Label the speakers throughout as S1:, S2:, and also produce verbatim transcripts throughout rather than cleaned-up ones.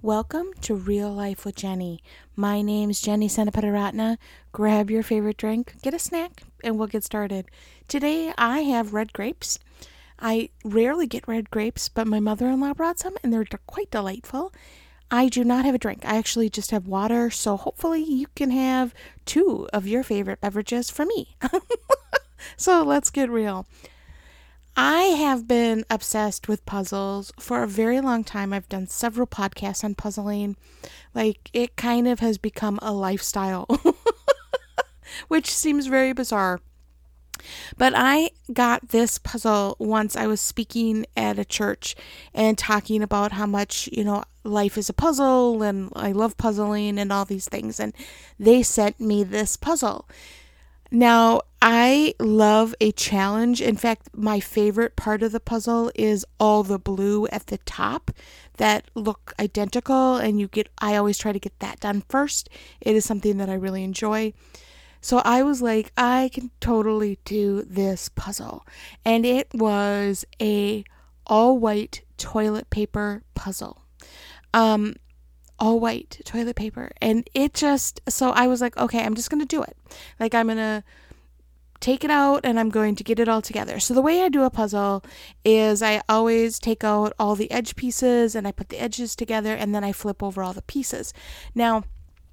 S1: Welcome to Real Life with Jenny. My name's Jenny Senapataratna. Grab your favorite drink, get a snack, and we'll get started. Today I have red grapes. I rarely get red grapes, but my mother-in-law brought some and they're quite delightful. I do not have a drink. I actually just have water, so hopefully you can have two of your favorite beverages from me. So let's get real. I have been obsessed with puzzles for a very long time. I've done several podcasts on puzzling. Like, it kind of has become a lifestyle, which seems very bizarre. But I got this puzzle once I was speaking at a church and talking about how much, you know, life is a puzzle and I love puzzling and all these things. And they sent me this puzzle. Now, I love a challenge. In fact, my favorite part of the puzzle is all the blue at the top that look identical, and you get, I always try to get that done first. It is something that I really enjoy. So I was like, I can totally do this puzzle. And it was a all white toilet paper puzzle. Um, all white toilet paper. And it just, so I was like, okay, I'm just going to do it. Like, I'm going to take it out and I'm going to get it all together. So the way I do a puzzle is I always take out all the edge pieces and I put the edges together and then I flip over all the pieces. Now,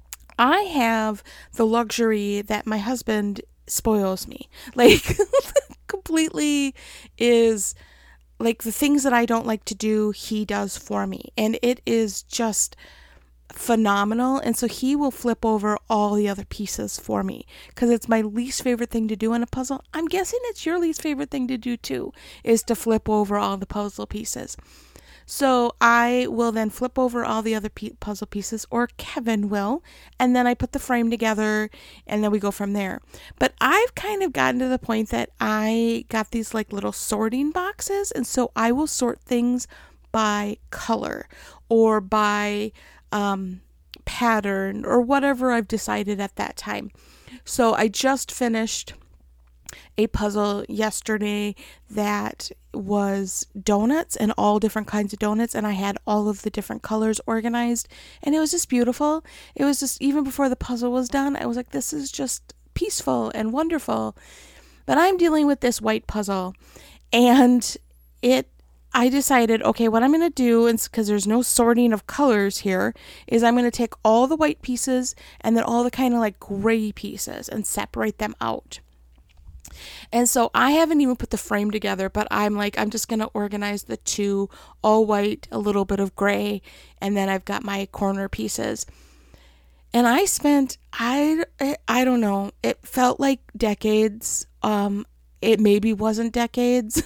S1: I have the luxury that my husband spoils me. Like, completely is like the things that I don't like to do, he does for me. And it is just phenomenal. And so he will flip over all the other pieces for me because it's my least favorite thing to do in a puzzle. I'm guessing it's your least favorite thing to do too, is to flip over all the puzzle pieces. So I will then flip over all the other pe- puzzle pieces, or Kevin will, and then I put the frame together and then we go from there. But I've kind of gotten to the point that I got these like little sorting boxes, and so I will sort things by color or by um, pattern or whatever I've decided at that time. So I just finished a puzzle yesterday that was donuts and all different kinds of donuts, and I had all of the different colors organized, and it was just beautiful. It was just, even before the puzzle was done, I was like, this is just peaceful and wonderful. But I'm dealing with this white puzzle, and it I decided, okay, what I'm going to do, because there's no sorting of colors here, is I'm going to take all the white pieces and then all the kind of like gray pieces and separate them out. And so I haven't even put the frame together, but I'm like, I'm just going to organize the two, all white, a little bit of gray, and then I've got my corner pieces. And I spent, I, I don't know, it felt like decades. Um, it maybe wasn't decades.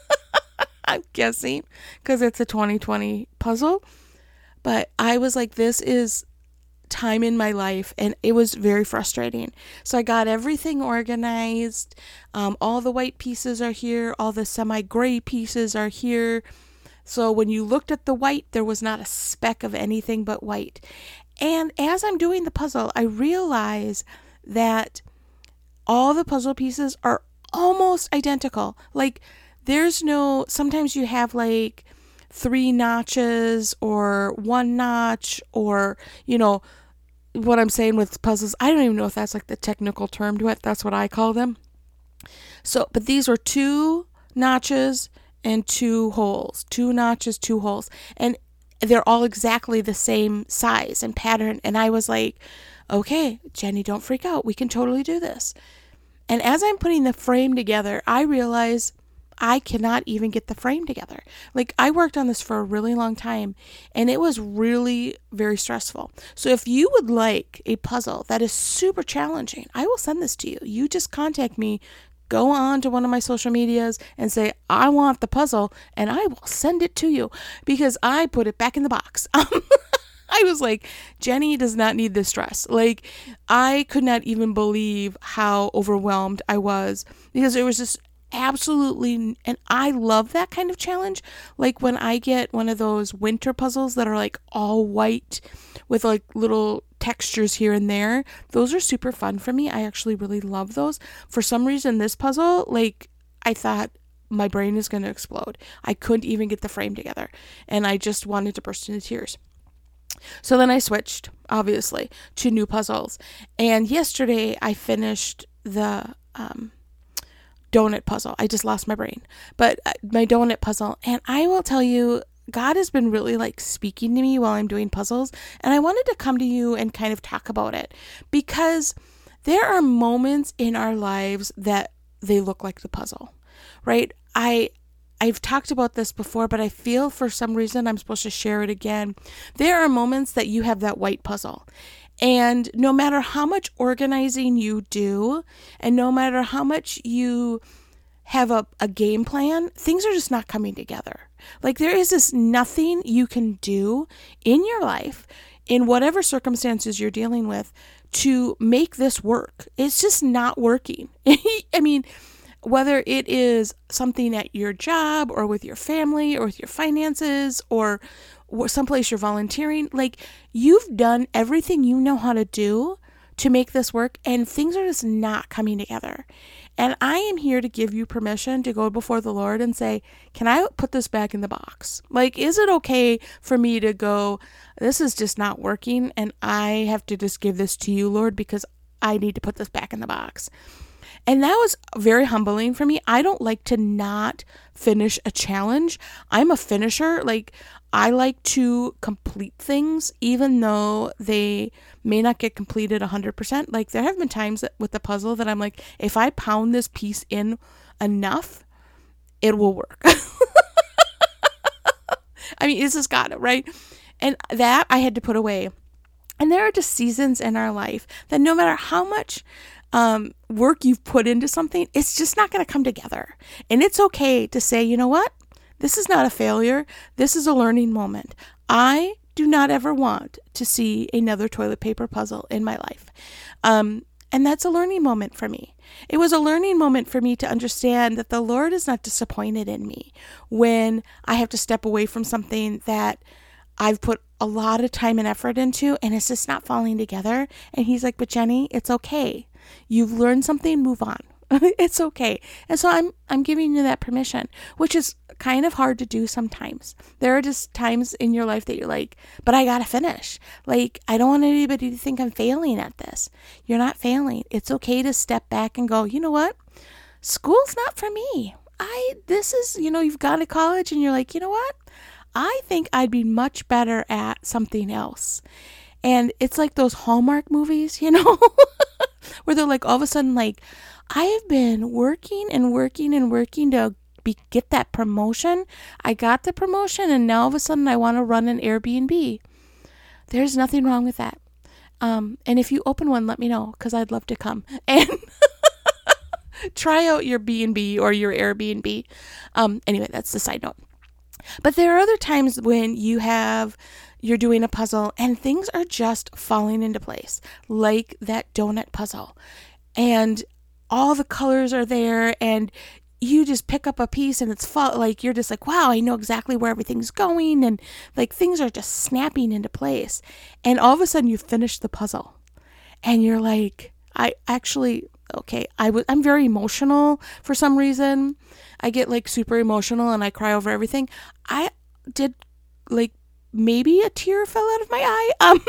S1: I'm guessing, because it's a twenty twenty puzzle. But I was like, this is time in my life, and it was very frustrating. So I got everything organized. Um, all the white pieces are here. All the semi-gray pieces are here. So when you looked at the white, there was not a speck of anything but white. And as I'm doing the puzzle, I realize that all the puzzle pieces are almost identical. Like, there's no, sometimes you have like three notches or one notch, or, you know, what I'm saying with puzzles, I don't even know if that's like the technical term to it. That's what I call them. So, but these were two notches and two holes, two notches, two holes, and they're all exactly the same size and pattern. And I was like, okay, Jenny, don't freak out. We can totally do this. And as I'm putting the frame together, I realize I cannot even get the frame together. Like, I worked on this for a really long time, and it was really very stressful. So if you would like a puzzle that is super challenging, I will send this to you. You just contact me, go on to one of my social medias and say, I want the puzzle, and I will send it to you, because I put it back in the box. I was like, Jenny does not need this stress. Like, I could not even believe how overwhelmed I was, because it was just absolutely, and I love that kind of challenge. Like, when I get one of those winter puzzles that are like all white with like little textures here and there, those are super fun for me. I actually really love those. For some reason, this puzzle, like, I thought my brain is going to explode. I couldn't even get the frame together, and I just wanted to burst into tears. So then I switched, obviously, to new puzzles. And yesterday I finished the um, donut puzzle. I just lost my brain. But uh, my donut puzzle. And I will tell you, God has been really like speaking to me while I'm doing puzzles. And I wanted to come to you and kind of talk about it. Because there are moments in our lives that they look like the puzzle, right? I I've talked about this before, but I feel for some reason I'm supposed to share it again. There are moments that you have that white puzzle. And no matter how much organizing you do, and no matter how much you have a, a game plan, things are just not coming together. Like there is this nothing you can do in your life, in whatever circumstances you're dealing with, to make this work. It's just not working. I mean, whether it is something at your job or with your family or with your finances or someplace you're volunteering, like you've done everything you know how to do to make this work and things are just not coming together. And I am here to give you permission to go before the Lord and say, can I put this back in the box? Like, is it okay for me to go, this is just not working and I have to just give this to you, Lord, because I need to put this back in the box. And that was very humbling for me. I don't like to not finish a challenge. I'm a finisher. Like, I like to complete things, even though they may not get completed one hundred percent. Like, there have been times that, with the puzzle that I'm like, if I pound this piece in enough, it will work. I mean, it's just got it, right? And that I had to put away. And there are just seasons in our life that no matter how much um, work you've put into something, it's just not going to come together. And it's okay to say, you know what? This is not a failure. This is a learning moment. I do not ever want to see another toilet paper puzzle in my life. Um, and that's a learning moment for me. It was a learning moment for me to understand that the Lord is not disappointed in me when I have to step away from something that I've put a lot of time and effort into and it's just not falling together. And he's like, but Jenny, it's okay. You've learned something, move on. It's okay. And so I'm I'm giving you that permission, which is kind of hard to do sometimes. There are just times in your life that you're like, but I gotta finish. Like, I don't want anybody to think I'm failing at this. You're not failing. It's okay to step back and go, you know what? School's not for me. I this is, you know, you've gone to college and you're like, you know what? I think I'd be much better at something else. And it's like those Hallmark movies, you know, where they're like all of a sudden like, I have been working and working and working to be, get that promotion. I got the promotion and now all of a sudden I want to run an Airbnb. There's nothing wrong with that. Um, and if you open one, let me know because I'd love to come and try out your B and B or your Airbnb. Um, anyway, that's the side note. But there are other times when you have, you're doing a puzzle and things are just falling into place, like that donut puzzle. And all the colors are there and you just pick up a piece and it's fall, like you're just like, wow, I know exactly where everything's going. And like things are just snapping into place. And all of a sudden you finish the puzzle and you're like, I actually, okay, I w- I'm very emotional for some reason. I get like super emotional and I cry over everything. I did like maybe a tear fell out of my eye. Um,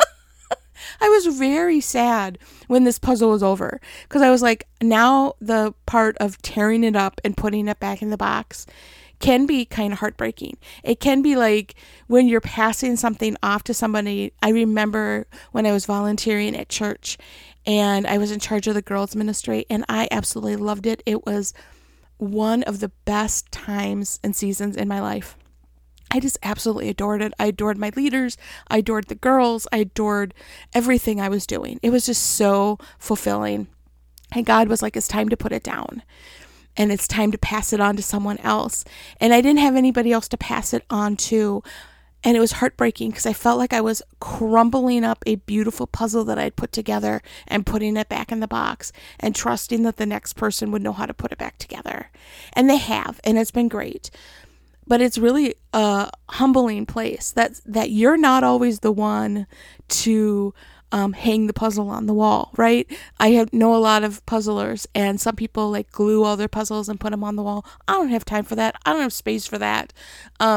S1: I was very sad when this puzzle was over because I was like, now the part of tearing it up and putting it back in the box can be kind of heartbreaking. It can be like when you're passing something off to somebody. I remember when I was volunteering at church and I was in charge of the girls ministry and I absolutely loved it. It was one of the best times and seasons in my life. I just absolutely adored it. I adored my leaders. I adored the girls. I adored everything I was doing. It was just so fulfilling. And God was like, it's time to put it down. And it's time to pass it on to someone else. And I didn't have anybody else to pass it on to. And it was heartbreaking because I felt like I was crumbling up a beautiful puzzle that I'd put together and putting it back in the box and trusting that the next person would know how to put it back together. And they have, and it's been great. But it's really a humbling place that that you're not always the one to um, hang the puzzle on the wall, right? I have, know a lot of puzzlers, and some people like glue all their puzzles and put them on the wall. I don't have time for that. I don't have space for that. Um,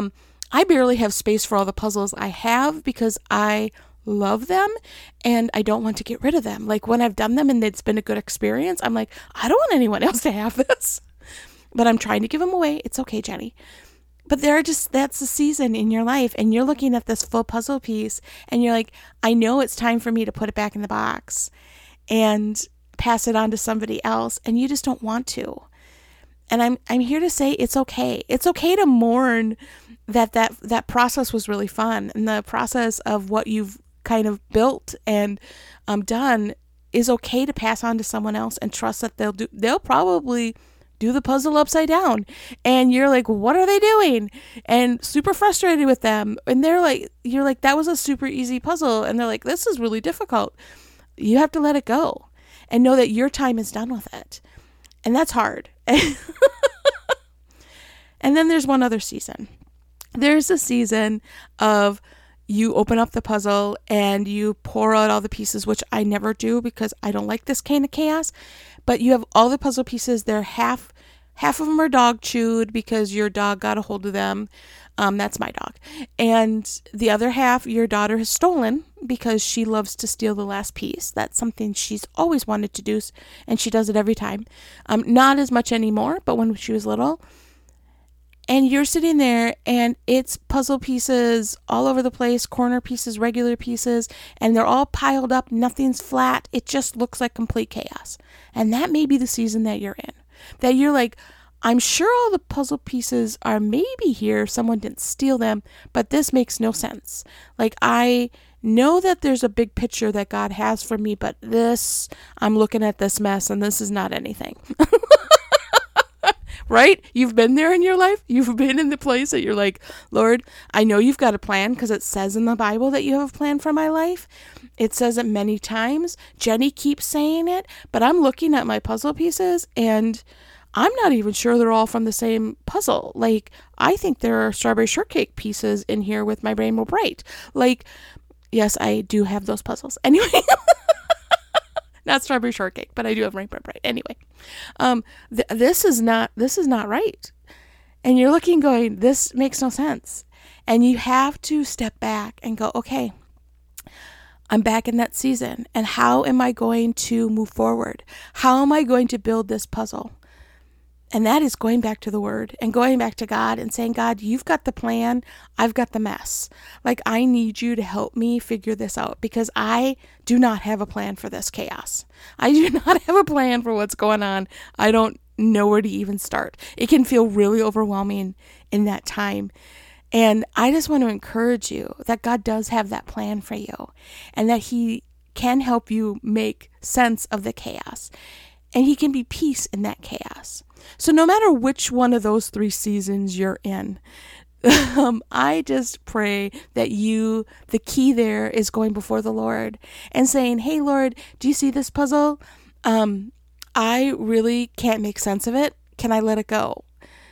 S1: I barely have space for all the puzzles I have because I love them and I don't want to get rid of them. Like when I've done them and it's been a good experience, I'm like, I don't want anyone else to have this. But I'm trying to give them away. It's okay, Jenny. But they're just, that's the season in your life and you're looking at this full puzzle piece and you're like, I know it's time for me to put it back in the box and pass it on to somebody else, and you just don't want to. And I'm I'm here to say it's okay. It's okay to mourn that that, that process was really fun, and the process of what you've kind of built and um, done is okay to pass on to someone else and trust that they'll do, they'll probably do the puzzle upside down. And you're like, what are they doing? And super frustrated with them. And they're like, you're like, that was a super easy puzzle. And they're like, this is really difficult. You have to let it go and know that your time is done with it. And that's hard. And then there's one other season. There's a season of you open up the puzzle and you pour out all the pieces, which I never do because I don't like this kind of chaos. But you have all the puzzle pieces. They're half, half of them are dog chewed because your dog got a hold of them. Um, that's my dog. And the other half, your daughter has stolen because she loves to steal the last piece. That's something she's always wanted to do, and she does it every time. Um, not as much anymore, but when she was little. And you're sitting there and it's puzzle pieces all over the place, corner pieces, regular pieces, and they're all piled up. Nothing's flat. It just looks like complete chaos. And that may be the season that you're in. That you're like, I'm sure all the puzzle pieces are maybe here. Someone didn't steal them, but this makes no sense. Like, I know that there's a big picture that God has for me, but this, I'm looking at this mess and this is not anything. Right? You've been there in your life. You've been in the place that you're like, Lord, I know you've got a plan because it says in the Bible that you have a plan for my life. It says it many times. Jenny keeps saying it, but I'm looking at my puzzle pieces and I'm not even sure they're all from the same puzzle. Like, I think there are strawberry shortcake pieces in here with my Rainbow Bright. Like, yes, I do have those puzzles. Anyway. Not strawberry shortcake, but I do have Rainbow Bright. Anyway, um, th- this is not this is not right, and you're looking, going, this makes no sense, and you have to step back and go, okay, I'm back in that season, and how am I going to move forward? How am I going to build this puzzle? And that is going back to the Word and going back to God and saying, God, you've got the plan. I've got the mess. Like, I need you to help me figure this out because I do not have a plan for this chaos. I do not have a plan for what's going on. I don't know where to even start. It can feel really overwhelming in that time. And I just want to encourage you that God does have that plan for you and that He can help you make sense of the chaos. And He can be peace in that chaos. So no matter which one of those three seasons you're in, um, I just pray that you, the key there is going before the Lord and saying, hey, Lord, do you see this puzzle? Um, I really can't make sense of it. Can I let it go?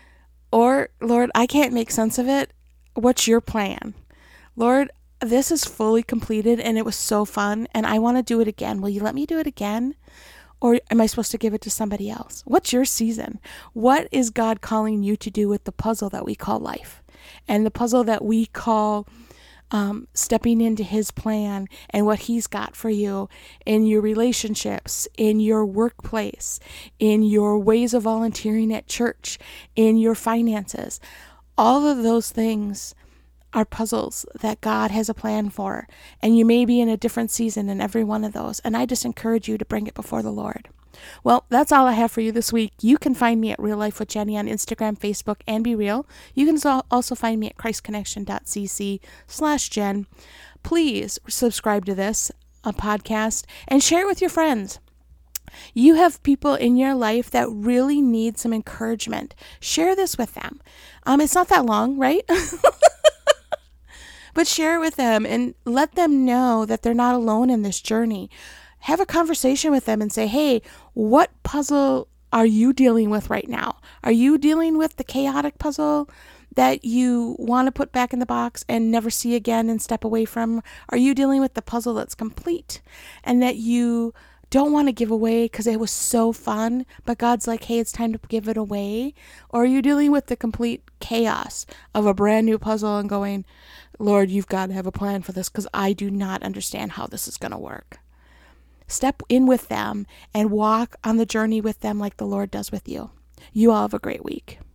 S1: Or, Lord, I can't make sense of it. What's your plan? Lord, this is fully completed and it was so fun and I want to do it again. Will you let me do it again? Or am I supposed to give it to somebody else? What's your season? What is God calling you to do with the puzzle that we call life? And the puzzle that we call um, stepping into His plan and what He's got for you in your relationships, in your workplace, in your ways of volunteering at church, in your finances. All of those things are puzzles that God has a plan for, and you may be in a different season in every one of those, and I just encourage you to bring it before the Lord. Well, that's all I have for you this week. You can find me at Real Life with Jenny on Instagram, Facebook, and Be Real. You can also find me at christconnection.cc slash Jen. Please subscribe to this a podcast and share it with your friends. You have people in your life that really need some encouragement. Share this with them. Um, it's not that long, right? But share it with them and let them know that they're not alone in this journey. Have a conversation with them and say, hey, what puzzle are you dealing with right now? Are you dealing with the chaotic puzzle that you want to put back in the box and never see again and step away from? Are you dealing with the puzzle that's complete and that you don't want to give away because it was so fun, but God's like, hey, it's time to give it away? Or are you dealing with the complete chaos of a brand new puzzle and going, Lord, you've got to have a plan for this because I do not understand how this is going to work? Step in with them and walk on the journey with them like the Lord does with you. You all have a great week.